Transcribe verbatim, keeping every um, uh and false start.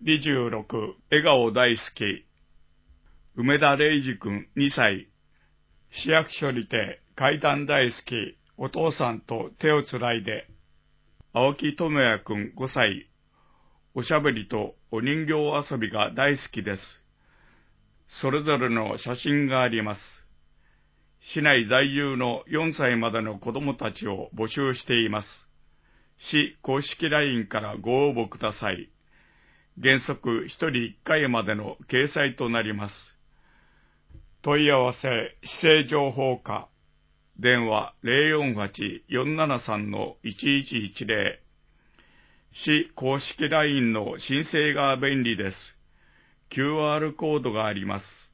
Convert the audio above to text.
にじゅうろく、笑顔大好き。梅田礼二くんにさい。市役所にて階段大好き。お父さんと手をつないで。青木智也くんごさい。おしゃべりとお人形遊びが大好きです。それぞれの写真があります。市内在住のよんさいまでの子供たちを募集しています。市公式 ライン からご応募ください。原則ひとりいっかいまでの掲載となります。問い合わせ、市政情報課。電話 ゼロよんはち よんななさん いちいちいちゼロ。市公式 ライン の申請が便利です。キューアール コードがあります。